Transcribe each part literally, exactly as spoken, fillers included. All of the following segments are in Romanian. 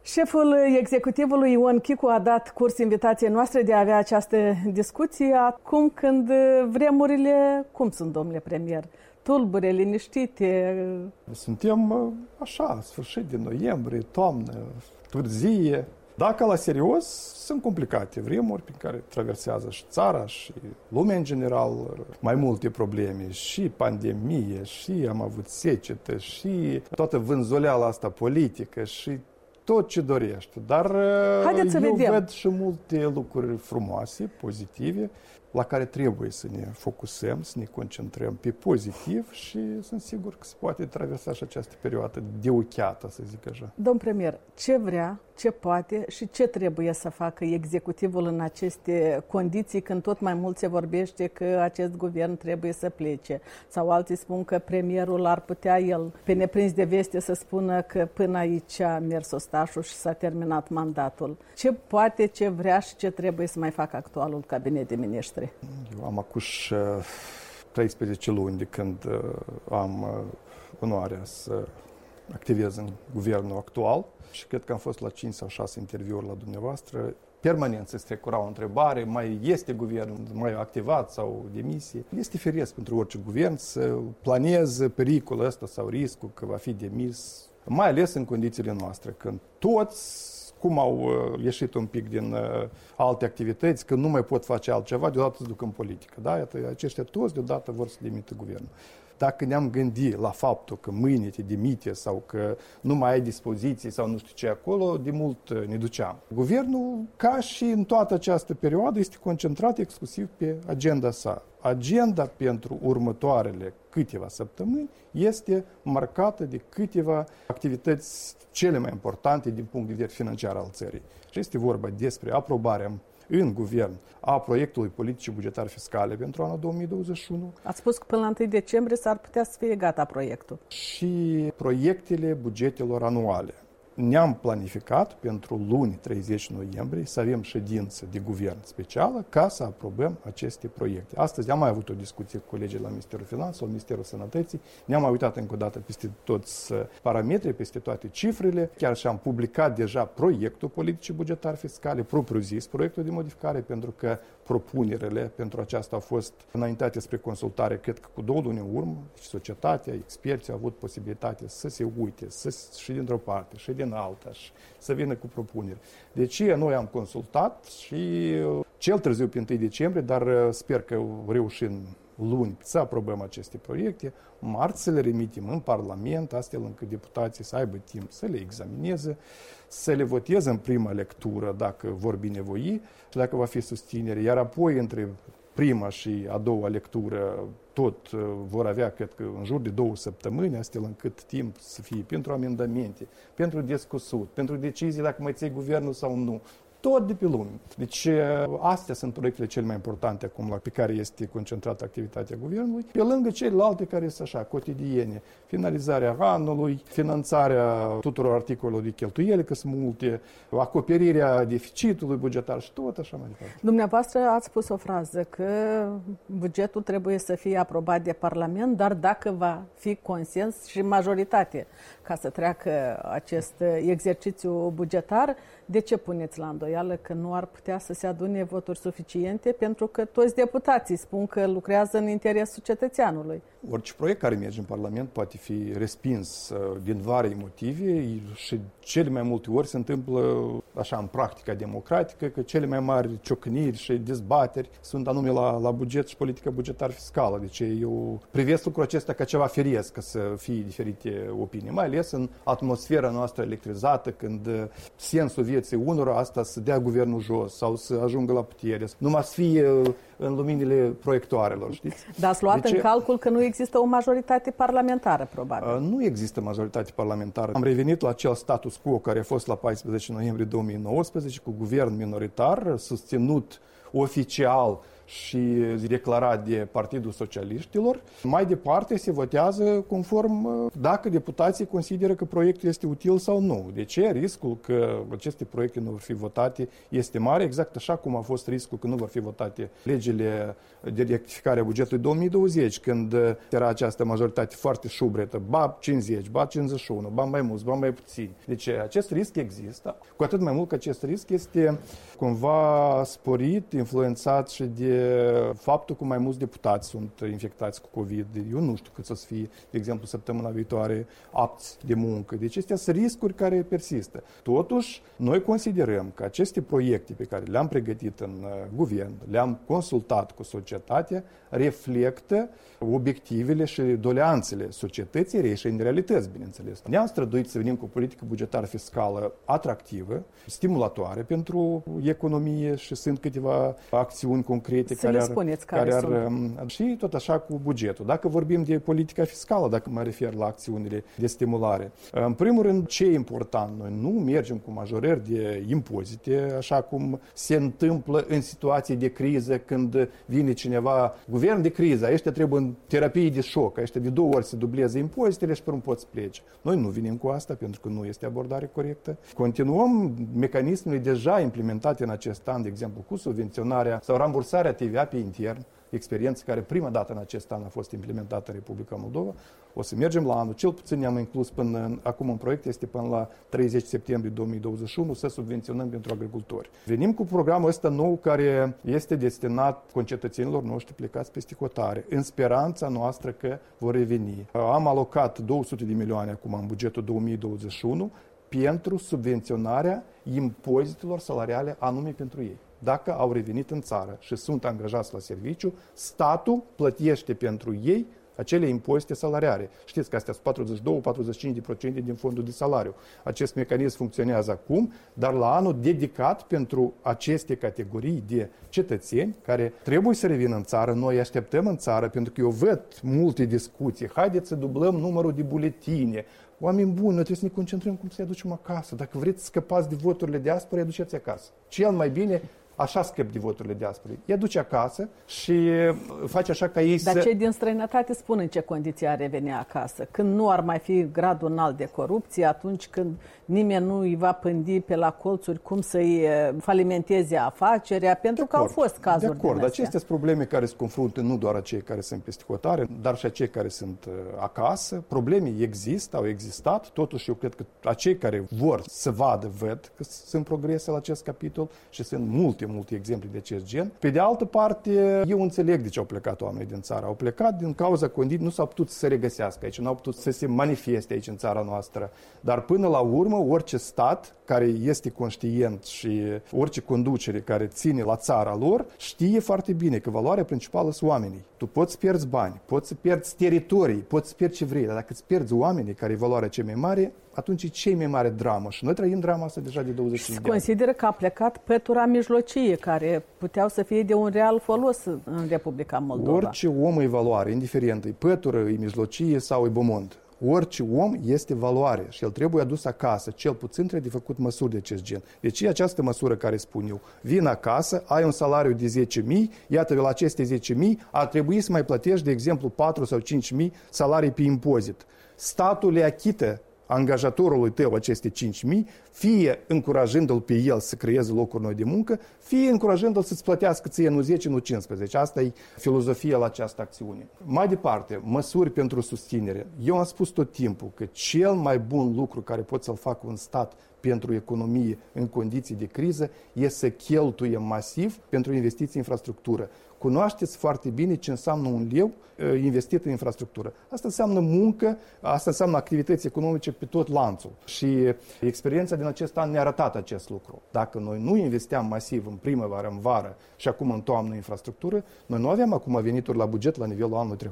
Șeful executivului Ion Chicu a dat curs invitației noastre de a avea această discuție acum când vremurile, cum sunt, domnule premier, tulbure, liniștite? Suntem așa, sfârșit de noiembrie, toamnă, târzie. Dacă la serios, sunt complicate vremuri prin care traversează și țara și lumea în general, mai multe probleme, și pandemie, și am avut secetă, și toată vânzoleala asta politică, și tot ce dorește. Dar Haideți eu vedem. văd și multe lucruri frumoase, pozitive, la care trebuie să ne focusăm, să ne concentrăm pe pozitiv și sunt sigur că se poate traversa și această perioadă deocheată, să zic așa. Domn premier, ce vrea, ce poate și ce trebuie să facă executivul în aceste condiții când tot mai mult se vorbește că acest guvern trebuie să plece? Sau alții spun că premierul ar putea el, pe neprins de veste, să spună că până aici a mers ostașul și s-a terminat mandatul. Ce poate, ce vrea și ce trebuie să mai facă actualul cabinet de miniștri? Eu am acuși treisprezece luni de când am onoarea să activez în guvernul actual și cred că am fost la cinci sau șase interviuri la dumneavoastră. Permanent se strecura o întrebare, mai este guvernul mai activat sau demisie? Este firesc pentru orice guvern să planeze pericolul ăsta sau riscul că va fi demis, mai ales în condițiile noastre, când toți cum au ieșit un pic din uh, alte activități, că nu mai pot face altceva, deodată se duc în politică. Da? Iată, aceștia toți deodată vor să demită guvernul. Dacă ne-am gândit la faptul că mâine te demite sau că nu mai ai dispoziții sau nu știu ce acolo, de mult ne duceam. Guvernul, ca și în toată această perioadă, este concentrat exclusiv pe agenda sa. Agenda pentru următoarele câteva săptămâni este marcată de câteva activități cele mai importante din punct de vedere financiar al țării. Și este vorba despre aprobarea în guvern a proiectului politicii bugetare fiscale pentru anul două mii douăzeci și unu. Ați spus că până la întâi decembrie s-ar putea să fie gata proiectul. Și proiectele bugetelor anuale. Ne-am planificat pentru luni treizeci noiembrie să avem ședință de guvern specială ca să aprobăm aceste proiecte. Astăzi am mai avut o discuție cu colegii la Ministerul Finanțelor, Ministerul Sănătății. Ne-am mai uitat încă o dată peste toți parametrii, peste toate cifrele. Chiar și am publicat deja proiectul politicii bugetare fiscale, propriu-zis proiectul de modificare, pentru că propunerile pentru aceasta au fost înaintate spre consultare, cred că cu două luni în urmă, și societatea, experții au avut posibilitatea să se uite, să și dintr-o parte, și din alta, și să vină cu propuneri. Deci noi am consultat și cel târziu pe întâi decembrie, dar sper că reușim luni să aprobăm aceste proiecte, marți să le remitem în Parlament, astfel încât deputații să aibă timp să le examineze, să le voteze în prima lectură dacă vor binevoi și dacă va fi susținere, iar apoi între prima și a doua lectură tot vor avea, cred că, în jur de două săptămâni, astfel încât timp să fie pentru amendamente, pentru discusut, pentru decizii dacă mai ții guvernul sau nu. Tot de pe lume. Deci astea sunt proiectele cele mai importante acum la pe care este concentrată activitatea guvernului, pe lângă celelalte care sunt așa, cotidiene. Finalizarea anului, finanțarea tuturor articolelor de cheltuieli, că sunt multe, acoperirea deficitului bugetar și tot așa mai departe. Dumneavoastră ați spus o frază că bugetul trebuie să fie aprobat de Parlament, dar dacă va fi consens și majoritate ca să treacă acest exercițiu bugetar, de ce puneți la îndoială că nu ar putea să se adune voturi suficiente? Pentru că toți deputații spun că lucrează în interesul cetățeanului. Orice proiect care merge în Parlament poate fi respins din vari motive și cele mai multe ori se întâmplă așa în practica democratică că cele mai mari ciocniri și dezbateri sunt anume la, la buget și politică bugetară fiscală. Deci eu privesc lucrul acesta ca ceva firesc să fie diferite opinii, mai ales în atmosfera noastră electrizată, când sensul vieții unora asta să dea guvernul jos sau să ajungă la putere, numai să fie în luminile proiectoarelor, știți? Dar ați luat deci, în calcul că nu există o majoritate parlamentară, probabil. Nu există majoritate parlamentară. Am revenit la acel status quo care a fost la paisprezece noiembrie două mii nouăsprezece cu guvern minoritar, susținut oficial și declarat de Partidul Socialiștilor. Mai departe se votează conform dacă deputații consideră că proiectul este util sau nu. De ce? Riscul că aceste proiecte nu vor fi votate este mare, exact așa cum a fost riscul că nu vor fi votate legile de rectificare a bugetului două mii douăzeci, când era această majoritate foarte șubretă, ba cincizeci, ba cincizeci și unu, ba mai mulți, ba mai puțini. Deci acest risc există, cu atât mai mult că acest risc este cumva sporit, influențat și de faptul că mai mulți deputați sunt infectați cu COVID. Eu nu știu cât să fie, de exemplu, săptămâna viitoare apți de muncă. Deci acestea sunt riscuri care persistă. Totuși, noi considerăm că aceste proiecte pe care le-am pregătit în guvern, le-am consultat cu societatea, reflectă obiectivele și doleanțele societății reieșind din realități, bineînțeles. Ne-am străduit să venim cu o politică bugetară fiscală atractivă, stimulatoare pentru economie și sunt câteva acțiuni concrete să care ar, spuneți care, care sunt. ar și tot așa cu bugetul. Dacă vorbim de politica fiscală, dacă mă refer la acțiunile de stimulare, în primul rând, ce e important? Noi nu mergem cu majorări de impozite, așa cum se întâmplă în situații de criză când vine cineva, guvern de criză, ăștia trebuie în terapie de șoc, ăștia de două ori se dubleze impozitele și pe urmă poți plece. Noi nu venim cu asta pentru că nu este abordare corectă. Continuăm mecanismele deja implementate în acest an, de exemplu, cu subvenționarea sau rambursarea T V A pe intern, experiență care prima dată în acest an a fost implementată în Republica Moldova. O să mergem la anul, cel puțin ne-am inclus până în, acum în proiect, este până la treizeci septembrie două mii douăzeci și unu să subvenționăm pentru agricultori. Venim cu programul ăsta nou care este destinat concetățenilor noștri plecați peste hotare, în speranța noastră că vor reveni. Am alocat două sute de milioane acum în bugetul două mii douăzeci și unu pentru subvenționarea impozitelor salariale anume pentru ei. Dacă au revenit în țară și sunt angajați la serviciu, statul plătește pentru ei acele impozite salariare. Știți că astea sunt patruzeci și doi - patruzeci și cinci la sută din fondul de salariu. Acest mecanism funcționează acum, dar la anul dedicat pentru aceste categorii de cetățeni care trebuie să revină în țară. Noi așteptăm în țară, pentru că eu văd multe discuții. Haideți să dublăm numărul de buletine. Oameni buni, noi trebuie să ne concentrăm cum să-i aducem acasă. Dacă vreți să scăpați de voturile diasporei, aduceți acasă. Cel mai bine, așa scăp de voturile diasporei. Îi aduce acasă și face așa ca ei Dar să... Dar cei din străinătate spun în ce condiții ar reveni acasă. Când nu ar mai fi gradul înalt de corupție, atunci când nimeni nu îi va pândi pe la colțuri cum să-i falimenteze afacerea, pentru că au fost cazuri de acord. din Acestea sunt probleme care se confruntă nu doar acei care sunt peste hotare, dar și acei care sunt acasă. Probleme există, au existat, totuși eu cred că acei care vor să vadă, văd că sunt progrese la acest capitol și sunt multe, multe exemple de acest gen. Pe de altă parte, eu înțeleg de ce au plecat oamenii din țară. Au plecat din cauza condiții, nu s-au putut să se regăsească aici, nu au putut să se manifeste aici în țara noastră. Dar până la urmă, orice stat care este conștient și orice conducere care ține la țara lor, știe foarte bine că valoarea principală sunt oamenii. Tu poți să pierzi bani, poți să pierzi teritorii, poți să pierzi ce vrei, dar dacă îți pierzi oamenii, care e valoarea cea mai mare, atunci e cea mai mare dramă. Și noi trăim drama asta deja de douăzeci și cinci de ani. Consideră că a plecat pătura mijlocie, care puteau să fie de un real folos în Republica Moldova. Orice om e valoare, indiferent, e pătură, e mijlocie sau e bomond. Orice om este valoare și el trebuie adus acasă, cel puțin trebuie de făcut măsuri de acest gen. Deci această măsură care spun eu, vin acasă, ai un salariu de zece mii, iată la aceste zece mii ar trebui să mai plătești, de exemplu, patru sau cinci mii salarii pe impozit. Statul le achită angajatorului tău aceste cinci mii, fie încurajându-l pe el să creeze locuri noi de muncă, fie încurajându-l să-ți plătească ție nu zece, nu cincisprezece. Asta e filozofia la această acțiune. Mai departe, măsuri pentru susținere. Eu am spus tot timpul că cel mai bun lucru care pot să-l facă un stat pentru economie în condiții de criză e să cheltuie masiv pentru investiții în infrastructură. Cunoașteți foarte bine ce înseamnă un leu investit în infrastructură. Asta înseamnă muncă, asta înseamnă activități economice pe tot lanțul. Și experiența din acest an ne-a arătat acest lucru. Dacă noi nu investeam masiv în primăvară, în vară și acum în toamnă în infrastructură, noi nu aveam acum venituri la buget la nivelul anului trecut.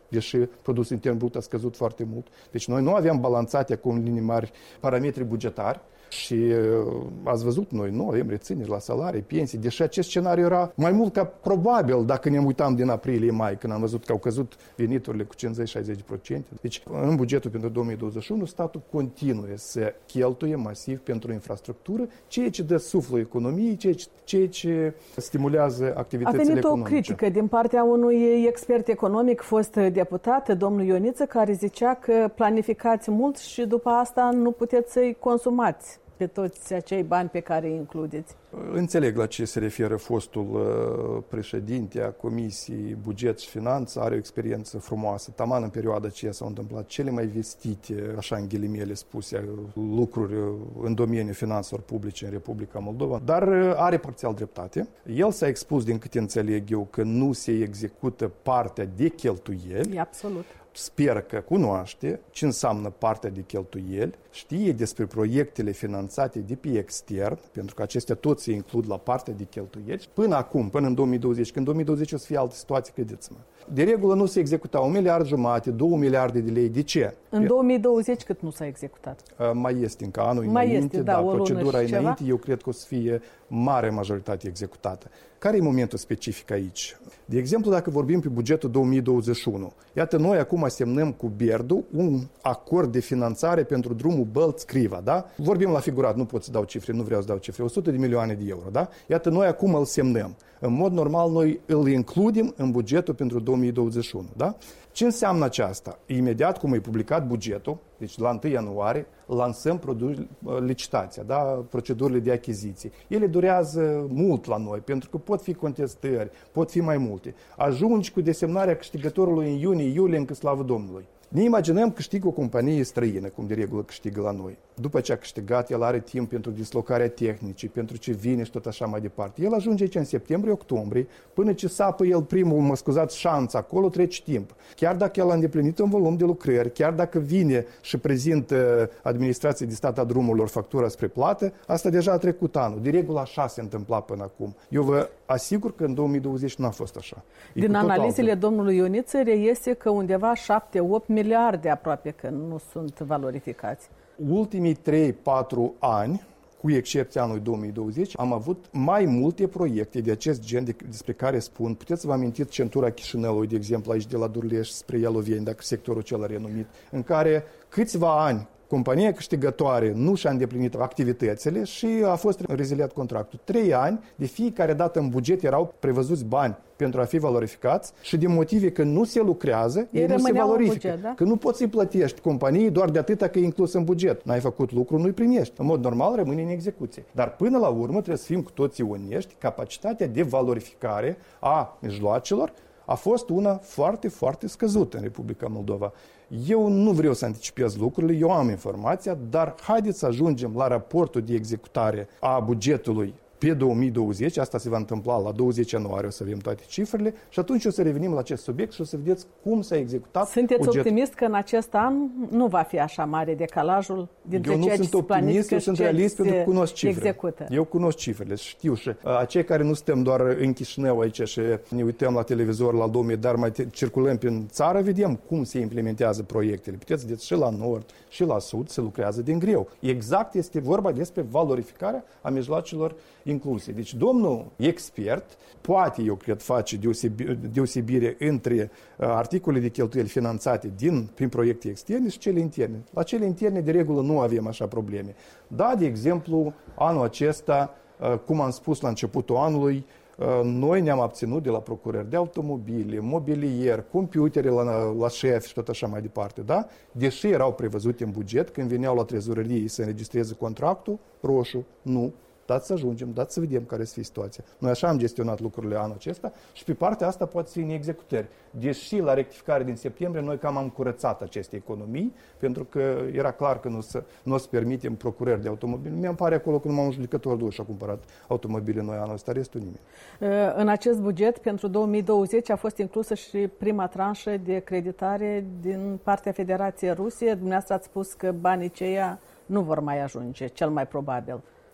deși produsul intern brut a scăzut foarte mult. Deci noi nu aveam balanțate cu în linii mari parametri bugetari. Și uh, ați văzut, noi nu avem rețineri la salarii, pensii, deși acest scenariu era mai mult ca probabil dacă ne uitam din aprilie-mai, când am văzut că au căzut veniturile cu cincizeci-șaizeci la sută. Deci în bugetul pentru două mii douăzeci și unu statul continuă să cheltuie masiv pentru infrastructură, ceea ce dă suflu economiei, ceea ce, ceea ce stimulează activitățile economice. A venit o critică din partea unui expert economic, fost deputat, domnul Ioniță, care zicea că planificați mult și după asta nu puteți să-i consumați pe toți acei bani pe care îi includeți. Înțeleg la ce se referă fostul uh, președinte a Comisiei Buget și Finanță, are o experiență frumoasă. Taman în perioada aceea s-au întâmplat cele mai vestite, așa în ghilimele spuse, lucruri în domeniul finanțelor publice în Republica Moldova, dar uh, are parțial dreptate. El s-a expus, din câte înțeleg eu, că nu se execută partea de cheltuieli. E absolut. Sper că cunoaște ce înseamnă partea de cheltuieli, știe despre proiectele finanțate de pe extern, pentru că acestea toți se includ la partea de cheltuieli. Până acum, până în două mii douăzeci, când în două mii douăzeci o să fie altă situație, credeți-mă. De regulă nu se executa un miliard jumate, două miliarde de lei. De ce? În două mii douăzeci cât nu s-a executat? Mai este încă anul Mai înainte, este, da, da, o procedura înainte, ceva? Eu cred că o să fie mare majoritate executată. Care e momentul specific aici? De exemplu, dacă vorbim pe bugetul două mii douăzeci și unu, iată, noi acum semnăm cu Berdu un acord de finanțare pentru drumul Bălți-Criva, da? Vorbim la figurat, nu pot să dau cifre, nu vreau să dau cifre, o sută de milioane de euro, da? Iată, noi acum îl semnăm. În mod normal, noi îl includem în bugetul pentru două mii douăzeci și unu, da? Ce înseamnă aceasta? Imediat cum e publicat bugetul, deci la întâi ianuarie, lansăm licitația, da? Procedurile de achiziții. Ele durează mult la noi, pentru că pot fi contestări, pot fi mai multe. Ajungi cu desemnarea câștigătorului în iunie-iulie, încă slavă Domnului. Ne imaginăm câștigă o companie străină, cum de regulă câștigă la noi. După ce a câștigat, el are timp pentru dislocarea tehnicii, pentru ce vine și tot așa mai departe. El ajunge aici în septembrie-octombrie, până ce sapă el primul, mă scuzați, șans acolo, trece timp. Chiar dacă el a îndeplinit un volum de lucrări, chiar dacă vine și prezintă administrației de stat a drumurilor factura spre plată, asta deja a trecut anul. De regulă așa se întâmpla până acum. Eu vă asigur că în două mii douăzeci nu a fost așa. E Din analizele domnului Ioniță reiese că undeva șapte-opt miliarde aproape că nu sunt valorificați. Ultimii trei patru ani, cu excepția anului două mii douăzeci, am avut mai multe proiecte de acest gen de, despre care spun. Puteți să vă amintiți centura Chișinăului, de exemplu, aici de la Durlești spre Ialoveni, dacă sectorul acela renumit, în care câțiva ani compania câștigătoare nu și-a îndeplinit activitățile și a fost reziliat contractul. Trei ani, de fiecare dată în buget erau prevăzuți bani pentru a fi valorificați și din motive că nu se lucrează, ei, ei nu se valorifică. Buget, da? Că nu poți să-i plătești companiei doar de atâta că e inclus în buget. N-ai făcut lucru, nu-i primești. În mod normal rămâne în execuție. Dar până la urmă trebuie să fim cu toții onești, capacitatea de valorificare a mijloacelor a fost una foarte, foarte scăzută în Republica Moldova. Eu nu vreau să anticipez lucrurile, eu am informația, dar haideți să ajungem la raportul de executare a bugetului pe două mii douăzeci, asta se va întâmpla la douăzeci ianuarie, o să avem toate cifrele și atunci o să revenim la acest subiect și o să vedeți cum s-a executat Sunteți bugetul. optimist că în acest an nu va fi așa mare decalajul dintre eu ceea ce se planifică eu sunt realist pentru că cunosc cifrele. Execută. Eu cunosc cifrele, știu și acei care nu stăm doar în Chișinău aici și ne uităm la televizor, la lume, dar mai circulăm prin țară, vedem cum se implementează proiectele. Puteți vedeți și la nord și la sud se lucrează din greu. Exact este vorba despre valorificarea a mijloacelor incluse. Deci domnul expert poate, eu cred, face deosebire, deosebire între uh, articole de cheltuieli finanțate din, prin proiecte externe și cele interne. La cele interne, de regulă, nu avem așa probleme. Da, de exemplu, anul acesta, uh, cum am spus la începutul anului, uh, noi ne-am abținut de la procurări de automobile, mobilier, computere la, la șef și tot așa mai departe, da? Deși erau prevăzute în buget, când veneau la trezorerie să înregistreze contractul, roșu, nu. Dați să ajungem, dați să vedem care este situația. Noi așa am gestionat lucrurile anul acesta și pe partea asta poate fi în executări. Deși la rectificare din septembrie noi cam am curățat aceste economii, pentru că era clar că nu, să, nu o să permitem procurări de automobile. Mi-mi pare acolo că numai un judecător dus și-a cumpărat automobile noi anul ăsta, restul nimeni. În acest buget pentru două mii douăzeci a fost inclusă și prima tranșă de creditare din partea Federației Rusie. Dumneavoastră ați spus că banii aceia nu vor mai ajunge, cel mai probabil.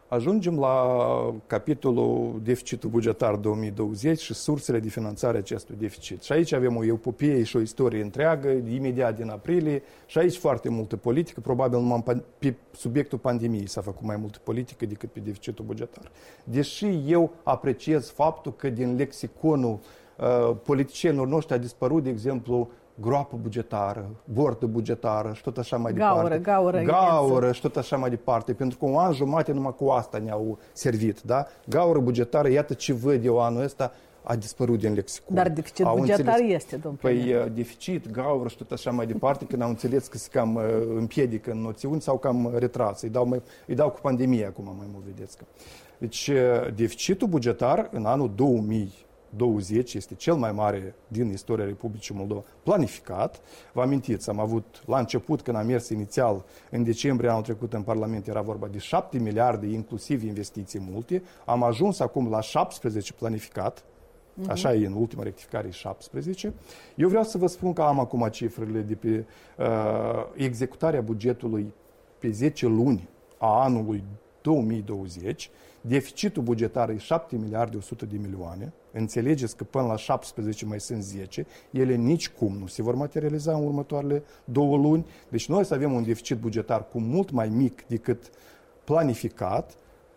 Ajungem la capitolul deficitul bugetar două mii douăzeci și sursele de finanțare acestui deficit. Și aici avem o epopee și o istorie întreagă, imediat din aprilie, și aici foarte multă politică, probabil numai pe subiectul pandemiei s-a făcut mai multă politică decât pe deficitul bugetar. Deși eu apreciez faptul că din lexiconul uh, politicienilor noștri a dispărut, de exemplu, groapă bugetară, bordă bugetară și tot așa mai gaură, departe. Gaură, gaură și tot așa mai departe. Pentru că un an jumate numai cu asta ne-au servit. Da? Gaură bugetară, iată ce văd eu anul ăsta, a dispărut din lexicon. Dar deficit au bugetar înțeles, este, domnul Păi deficit, gaură și tot așa mai departe, când au înțeles că se cam împiedică în noțiuni sau cam retras. Îi dau, mai, îi dau cu pandemie acum, mai mult vedeți că. Deci deficitul bugetar în anul două mii douăzeci este cel mai mare din istoria Republicii Moldova, planificat. Vă amintiți, am avut la început, când am mers inițial, în decembrie anul trecut în Parlament, era vorba de șapte miliarde, inclusiv investiții multe. Am ajuns acum la șaptesprezece planificat, uh-huh. Așa e în ultima rectificare, șaptesprezece. Eu vreau să vă spun că am acum cifrele de pe uh, executarea bugetului pe zece luni a anului două mii douăzeci. Deficitul bugetar e șapte miliarde o sută de milioane. Înțelegeți că până la șaptesprezece mai sunt zece. Ele nici cum nu se vor materializa în următoarele două luni. Deci noi să avem un deficit bugetar cu mult mai mic decât planificat,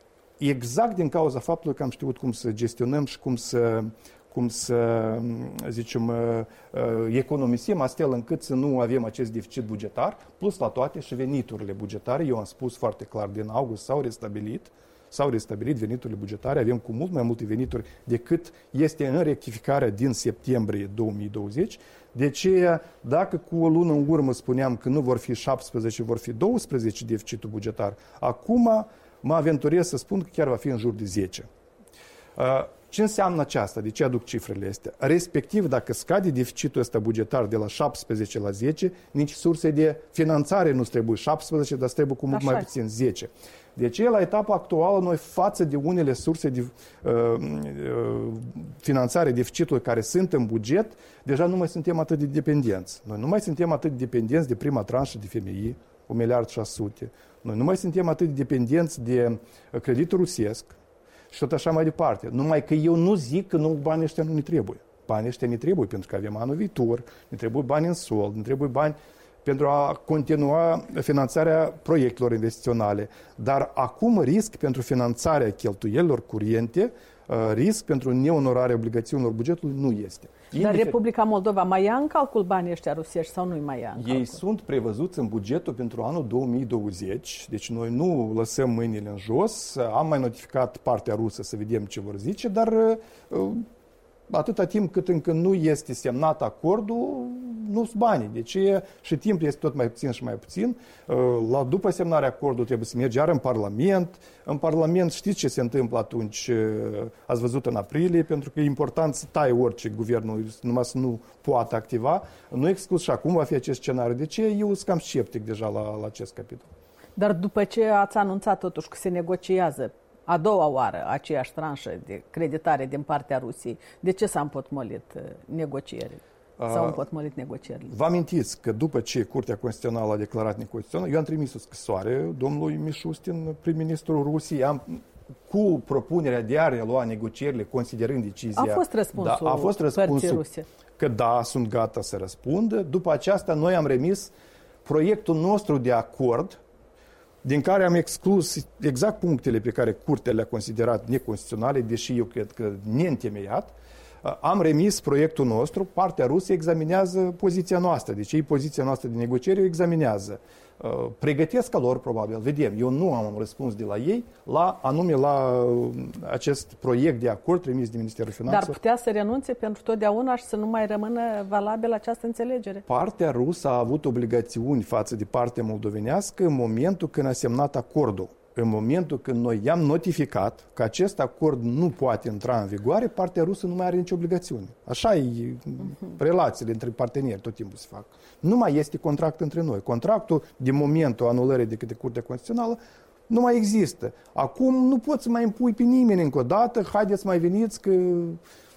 exact din cauza faptului că am știut cum să gestionăm și cum să, cum să zicem, economisim, astfel încât să nu avem acest deficit bugetar, plus la toate și veniturile bugetare. Eu am spus foarte clar, din august s-au restabilit, s-au restabilit veniturile bugetare, avem cu mult mai multe venituri decât este în rectificarea din septembrie două mii douăzeci. De aceea, dacă cu o lună în urmă spuneam că nu vor fi șaptesprezece, vor fi douăsprezece deficitul bugetar, acum mă aventurez să spun că chiar va fi în jur de zece. Ce înseamnă aceasta? De ce aduc cifrele astea? Respectiv, dacă scade deficitul ăsta bugetar de la șaptesprezece la zece, nici surse de finanțare nu trebuie șaptesprezece, dar trebuie cu mult Așa. mai puțin zece. De aceea, la etapa actuală, noi față de unele surse de uh, uh, finanțare deficitului care sunt în buget, deja nu mai suntem atât de dependenți. Noi nu mai suntem atât de dependenți de prima tranșă de F M I, un miliard șase sute. Noi nu mai suntem atât de dependenți de creditul rusesc și tot așa mai departe. Numai că eu nu zic că nu, banii ăștia nu ne trebuie. Banii ăștia ne trebuie pentru că avem anul viitor, ne trebuie bani în sold, ne trebuie bani pentru a continua finanțarea proiectelor investiționale. Dar acum risc pentru finanțarea cheltuielilor curiente, risc pentru neonorarea obligațiunilor bugetului nu este. Dar Indifer... Republica Moldova mai ia în calcul banii ăștia rusești sau nu-i mai ia în calcul? Ei sunt prevăzuți în bugetul pentru anul două mii douăzeci, deci noi nu lăsăm mâinile în jos. Am mai notificat partea rusă să vedem ce vor zice, dar atâta timp cât încă nu este semnat acordul, nu sunt banii. Deci și timpul este tot mai puțin și mai puțin. La, după semnarea acordului trebuie să mergi iar în Parlament. În Parlament știți ce se întâmplă atunci, ați văzut în aprilie, pentru că e important să tai orice guvernul, numai să nu poată activa. Nu exclus și acum va fi acest scenariu. De ce eu sunt cam sceptic deja la, la acest capitol. Dar după ce ați anunțat totuși că se negociază a doua oară aceeași tranșă de creditare din partea Rusiei, de ce s-a împotmolit negocierile? S-au împotmolit negocierile. Vă amintiți că după ce Curtea Constituțională a declarat neconstituțional, eu am trimis o scrisoare domnului Mișustin, prim-ministrul Rusiei, am, cu propunerea de a relua negocierile, considerând decizia... A fost răspunsul, da, a fost răspunsul Rusie. Că da, sunt gata să răspundă. După aceasta, noi am remis proiectul nostru de acord, din care am exclus exact punctele pe care Curtea le-a considerat neconstituționale, deși eu cred că neîntemeiat. Am remis proiectul nostru, partea rusă examinează poziția noastră, deci ei poziția noastră de negociere o examinează. Pregătesc ca lor, probabil, vedem. Eu nu am un răspuns de la ei, la, anume la acest proiect de acord trimis de Ministerul Finanțelor. Dar putea să renunțe pentru totdeauna și să nu mai rămână valabilă această înțelegere? Partea rusă a avut obligațiuni față de partea moldovenească în momentul când a semnat acordul. În momentul când noi i-am notificat că acest acord nu poate intra în vigoare, partea rusă nu mai are nicio obligațiune. Așa e uh-huh. Relațiile între parteneri tot timpul se fac. Nu mai este contract între noi. Contractul, din momentul anulării de către Curtea Constituțională, nu mai există. Acum nu poți să mai impui pe nimeni încă o dată, haideți mai veniți că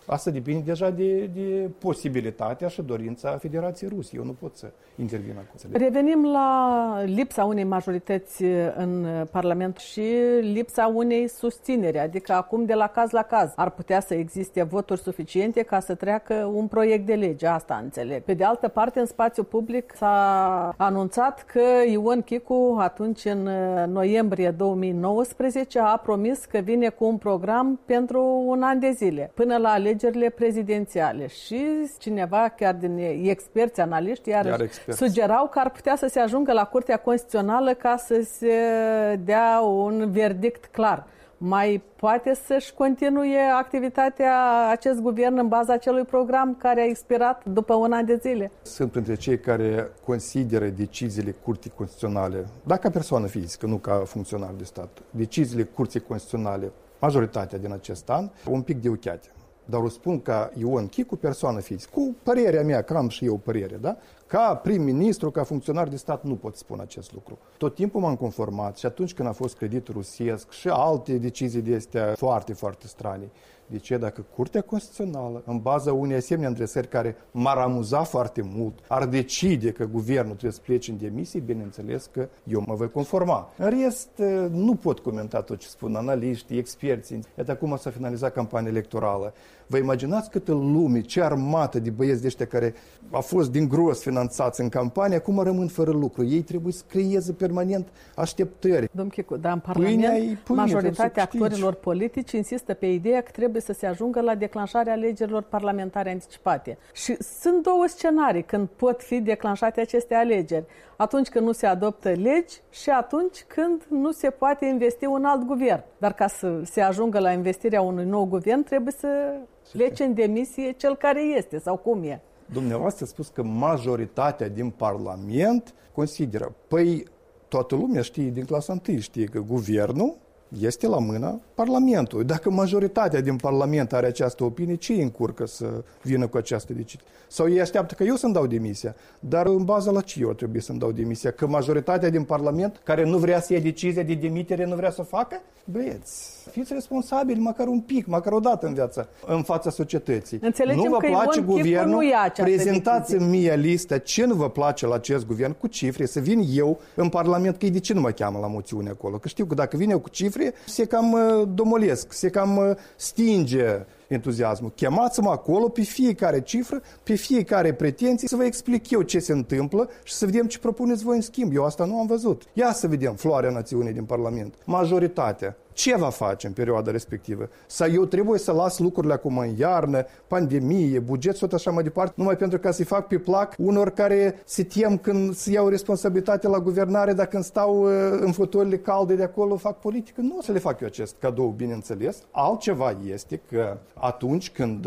Asta depinde deja de, de posibilitatea și dorința Federației Rusiei. Eu nu pot să intervin acum. Revenim la lipsa unei majorități în Parlament și lipsa unei susțineri, adică acum de la caz la caz ar putea să existe voturi suficiente ca să treacă un proiect de lege, asta înțeleg. Pe de altă parte, în spațiu public s-a anunțat că Ion Chicu, atunci în noiembrie două mii nouăsprezece, a promis că vine cu un program pentru un an de zile, până la alegerile prezidențiale. Și cineva, chiar din experți, analiști, iar experți, sugerau că ar putea să se ajungă la Curtea Constituțională ca să se dea un verdict clar. Mai poate să-și continue activitatea acest guvern în baza acelui program care a expirat după un an de zile? Sunt printre cei care consideră deciziile Curții Constituționale, dacă ca persoană fizică, nu ca funcționar de stat, deciziile Curții Constituționale, majoritatea din acest an, un pic de ucheate. Dar o spun ca Ion Chicu, persoană fizică, cu părerea mea, că am și eu părere, da? Ca prim-ministru, ca funcționar de stat, nu pot spune acest lucru. Tot timpul m-am conformat și atunci când a fost credit rusesc și alte decizii de astea foarte, foarte strane. De ce? Dacă Curtea Constituțională, în baza unei asemenea îndresări care m-ar amuza foarte mult, ar decide că guvernul trebuie să plece în demisie, bineînțeles că eu mă voi conforma. În rest, nu pot comenta tot ce spun analiștii, experții. Iată acum s-a finalizat campania electorală. Vă imaginați câtă lume, ce armată de băieți de ăștia care a fost din gros finanțați în campanie, acum rămân fără lucru. Ei trebuie să creeze permanent așteptări. Domn Chicu, dar în Parlament pâine, pâine, majoritatea actorilor politici insistă pe ideea că trebuie să se ajungă la declanșarea alegerilor parlamentare anticipate. Și sunt două scenarii când pot fi declanșate aceste alegeri. Atunci când nu se adoptă legi și atunci când nu se poate investi un alt guvern. Dar ca să se ajungă la investirea unui nou guvern, trebuie să plece în demisie cel care este sau cum e. Dumneavoastră a spus că majoritatea din Parlament consideră, păi toată lumea știe, din clasa întâi știe că guvernul este la mâna Parlamentului. Dacă majoritatea din Parlament are această opinie, ce îi încurcă să vină cu această decizie? Sau ei așteaptă că eu să-mi dau demisia? Dar în baza la ce eu trebuie să-mi dau demisia? Că majoritatea din Parlament, care nu vrea să ia decizia de demitere, nu vrea să o facă? Băieți, fiți responsabili măcar un pic, măcar o dată în viața, în fața societății. Înțelegem nu vă că place Ion guvernul, prezentați-mi mie lista ce nu vă place la acest guvern cu cifre, să vin eu în Parlament, că de ce nu mă cheamă la moțiune acolo? Că știu că dacă vin eu cu cifre, se cam uh, domolesc, se cam uh, stinge entuziasmul. Chemați-mă acolo pe fiecare cifră, pe fiecare pretenție, să vă explic eu ce se întâmplă și să vedem ce propuneți voi în schimb. Eu asta nu am văzut. Ia să vedem floarea națiunii din Parlament. Majoritatea. Ce va face în perioada respectivă? Sau eu trebuie să las lucrurile acum în iarnă, pandemie, buget, tot așa mai departe, numai pentru ca să-i fac pe plac unor care se tem când să iau responsabilitate la guvernare, dacă când stau în fotolile calde de acolo, fac politică? Nu o să le fac eu acest cadou, bineînțeles. Altceva este că atunci când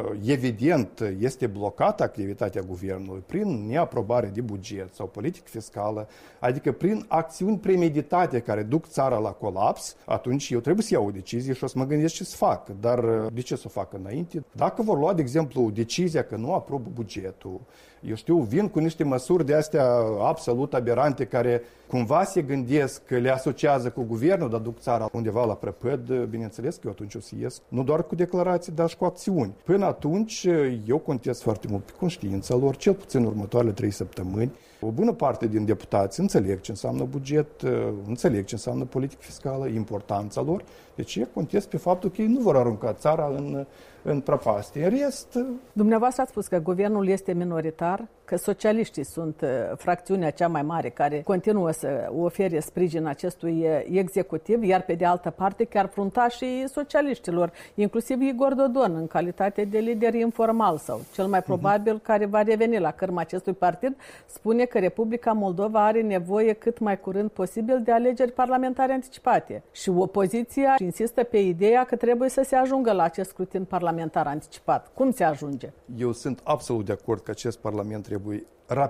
evident este blocată activitatea guvernului prin neaprobare de buget sau politică fiscală, adică prin acțiuni premeditate care duc țara la colaps, atunci eu trebuie să iau o decizie și o să mă gândesc ce să fac. Dar de ce să o fac înainte? Dacă vor lua, de exemplu, decizia că nu aprobă bugetul, eu știu, vin cu niște măsuri de astea absolut aberante care cumva se gândesc că le asociază cu guvernul, dar duc țara undeva la prăpăd, bineînțeles că eu atunci o să ies nu doar cu declarații, dar și cu acțiuni. Până atunci, eu contez foarte mult pe conștiința lor, cel puțin următoarele trei săptămâni. O bună parte din deputați înțeleg ce înseamnă buget, înțeleg ce înseamnă politică fiscală, importanța lor. Deci eu contez pe faptul că ei nu vor arunca țara în, în prăpastie. În rest... Dumneavoastră ați spus că guvernul este minoritar, că socialiștii sunt fracțiunea cea mai mare care continuă să ofere sprijin acestui executiv, iar pe de altă parte chiar fruntașii socialiștilor, inclusiv Igor Dodon, în calitate de lider informal sau cel mai probabil uh-huh. care va reveni la cârma acestui partid, spune că Republica Moldova are nevoie cât mai curând posibil de alegeri parlamentare anticipate. Și opoziția insistă pe ideea că trebuie să se ajungă la acest scrutin parlamentar anticipat. Cum se ajunge? Eu sunt absolut de acord că acest parlament trebuie rapid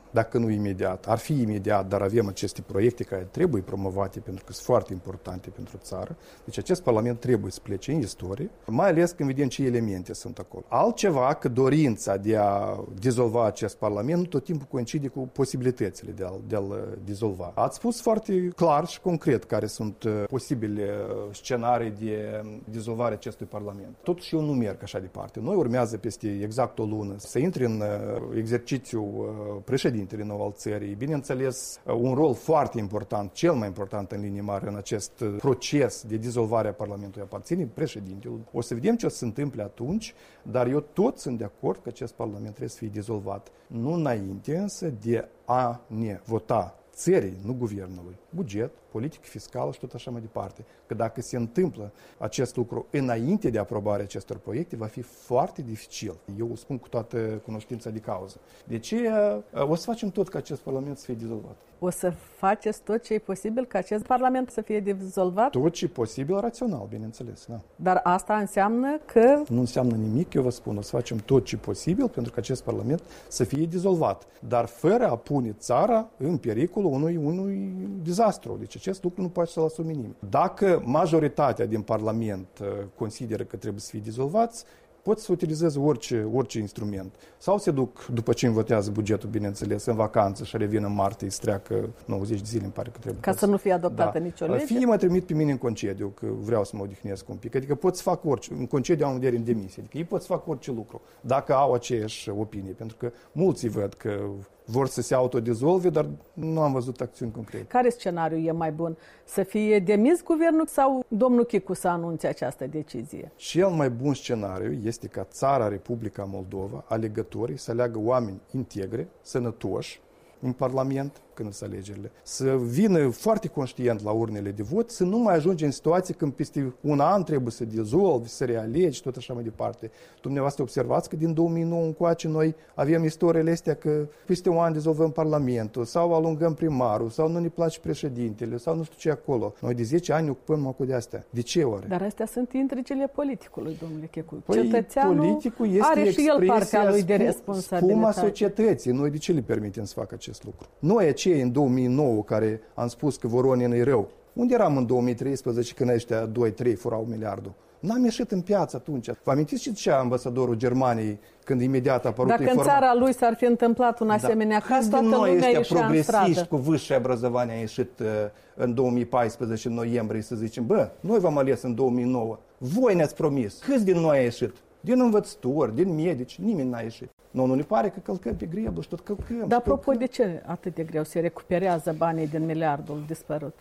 dacă nu imediat, ar fi imediat, dar avem aceste proiecte care trebuie promovate pentru că sunt foarte importante pentru țară. Deci acest Parlament trebuie să plece în istorie, mai ales când vedem ce elemente sunt acolo. Altceva că dorința de a dizolva acest Parlament nu tot timpul coincide cu posibilitățile de a-l, de a-l dizolva. Ați spus foarte clar și concret care sunt posibile scenarii de dizolvare acestui Parlament. Totuși eu nu merg așa departe. Noi urmează peste exact o lună să intre în exercițiu președintele nou al țării. Bineînțeles, un rol foarte important, cel mai important în linii mari în acest proces de dizolvare a Parlamentului aparține președintelui. O să vedem ce o să se întâmple atunci, dar eu tot sunt de acord că acest Parlament trebuie să fie dizolvat. Nu înainte însă de a ne vota țării, nu guvernului, buget, politică fiscală și tot așa mai departe. Că dacă se întâmplă acest lucru înainte de aprobarea acestor proiecte, va fi foarte dificil. Eu o spun cu toată cunoștința de cauză. De ce o să facem tot ca acest Parlament să fie dizolvat? O să faceți tot ce e posibil ca acest Parlament să fie dizolvat? Tot ce e posibil, rațional, bineînțeles. Da. Dar asta înseamnă că... Nu înseamnă nimic, eu vă spun, o să facem tot ce e posibil pentru ca acest Parlament să fie dizolvat, dar fără a pune țara în pericolul unui, unui dezastru. Deci acest lucru nu poate să-l asume nimeni. Dacă majoritatea din Parlament consideră că trebuie să fie dizolvați, pot să utilizeze orice, orice instrument. Sau se duc, după ce îmi votează bugetul, bineînțeles, în vacanță și revin în martie, îi streacă nouăzeci de zile, îmi pare că trebuie. Ca să nu fie adoptată da. nicio lege? Fie mă trimit pe mine în concediu, că vreau să mă odihnesc un pic. Adică pot să fac orice. În concediu am în vedere în demisie. Adică ei pot să fac orice lucru, dacă au aceeași opinie. Pentru că mulți văd că vor să se autodizolve, dar nu am văzut acțiuni concrete. Care scenariu e mai bun? Să fie demis guvernul sau domnul Chicu să anunțe această decizie? Cel mai bun scenariu este ca țara Republica Moldova, alegătorii, să aleagă oameni integri, sănătoși în Parlament, când sunt alegerile, să vină foarte conștient la urnele de vot, să nu mai ajunge în situații când peste un an trebuie să dizolvi, să realegi, tot așa mai departe. Dumneavoastră observați că din două mii nouă încoace noi avem istoriile astea că peste un an dizolvăm Parlamentul, sau alungăm primarul, sau nu ne place președintele, sau nu știu ce acolo. Noi de zece ani ne ocupăm acum de astea. De ce oare? Dar astea sunt intrigile politicului, domnule Chicu. Păi, Cetățeanul politicul este are și el partea lui de responsabilitate. Spuma societății. Noi de ce le permitem să facă acest lucru? Noi aceia în două mii nouă care am spus că Voronin e rău. Unde eram în două mii treisprezece când ăștia doi trei furau miliardul? N-am ieșit în piață atunci. Vă amintiți ce zicea ambasadorul Germaniei când imediat a apărut Dacă informa... în țara lui s-ar fi întâmplat un asemenea da. caz, toată lumea ieșea în stradă. Cu vârșe obrazovania a ieșit uh, în două mii paisprezece, în noiembrie, să zicem, bă, noi v-am ales în două mii nouă. Voi ne-ați promis. Câți din noi a ieșit? Din învățători, din medici, nimeni n-a ieșit. Nu, nu ne pare că călcăm pe greblă și tot călcăm. Dar apropo, de ce atât de greu se recuperează banii din miliardul dispărut?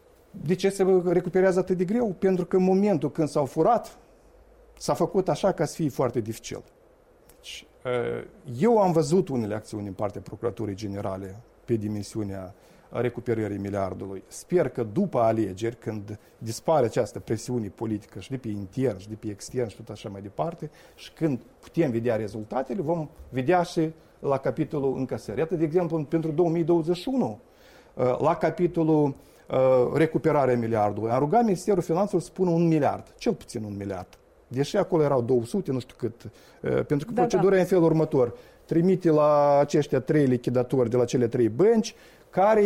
De ce se recuperează atât de greu? Pentru că în momentul când s-au furat, s-a făcut așa ca să fie foarte dificil. Deci, eu am văzut unele acțiuni în partea Procuraturii Generale pe dimensiunea recuperării miliardului. Sper că după alegeri, când dispare această presiune politică și de pe intern și de pe extern și tot așa mai departe, și când putem vedea rezultatele, vom vedea și la capitolul încasări. Iată, de exemplu, pentru două mii douăzeci și unu, la capitolul recuperarea miliardului, am rugat Ministerul Finanțelor să spună un miliard, cel puțin un miliard. Deși acolo erau două sute, nu știu cât, pentru că da, procedura da. e în felul următor. Trimite la aceștia trei lichidatori de la cele trei bănci, care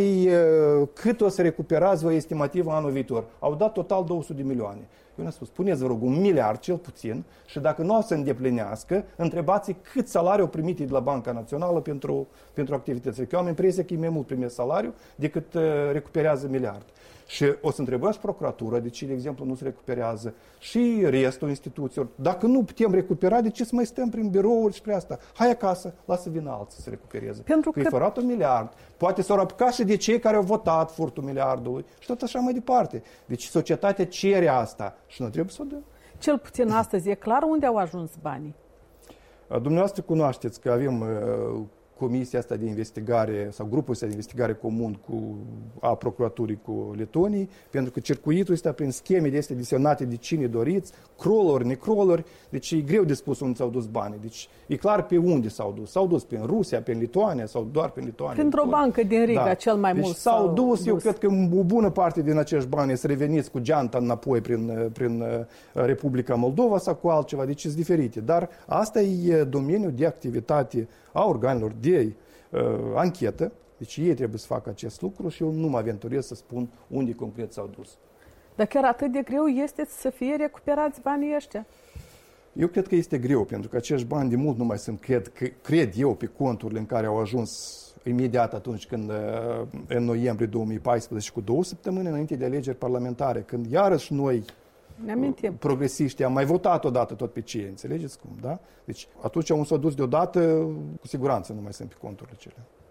cât o să recuperați vă estimativ anul viitor. Au dat total două sute de milioane. Eu ne-am spus, puneți, vă rog, un miliard cel puțin și dacă nu o să îndeplinească, întrebați cât salariu au primit de la Banca Națională pentru, pentru activitățile. Că eu am impresia că ei mai mult primesc salariu decât uh, recuperează miliard. Și o să întrebăm și procuratura de ce, de exemplu, nu se recuperează și restul instituțiilor. Dacă nu putem recupera, de ce să mai stăm prin birouri și prin asta? Hai acasă, lasă vină alții să recupereze. Pentru că, că e furat un miliard. Poate s-au apucat și de cei care au votat furtul miliardului și tot așa mai departe. Deci societatea cere asta și nu trebuie să o dăm. Cel puțin astăzi e clar unde au ajuns banii. Dumneavoastră cunoașteți că avem uh, comisia asta de investigare sau grupul ăsta de investigare comun cu a procuraturii cu letonii, pentru că circuitul ăsta prin scheme de astea desemnate de cine doriți, crawluri, necrawluri, deci e greu de spus unde s-au dus banii. Deci e clar pe unde s-au dus. S-au dus prin Rusia, prin Lituania sau doar prin Lituania. Printr-o bancă din Riga, da. cel mai deci mult s-au dus, dus. Eu cred că o bună parte din acești bani să reveniți cu geanta înapoi prin, prin Republica Moldova sau cu altceva, deci sunt diferite. Dar asta e domeniul de activitate a organelor de uh, anchetă, deci ei trebuie să facă acest lucru și eu nu mă aventurez să spun unde concret s-au dus. Dar chiar atât de greu este să fie recuperați banii ăștia? Eu cred că este greu, pentru că acești bani de mult nu mai sunt, cred, cred eu, pe conturile în care au ajuns imediat atunci când, în noiembrie două mii paisprezece, cu două săptămâni înainte de alegeri parlamentare, când iarăși noi, ne amintim, progresiști, am mai votat odată tot pe ce, înțelegeți cum, da? Deci atunci un s-a dus deodată, cu siguranță nu mai sunt pe conturile cele.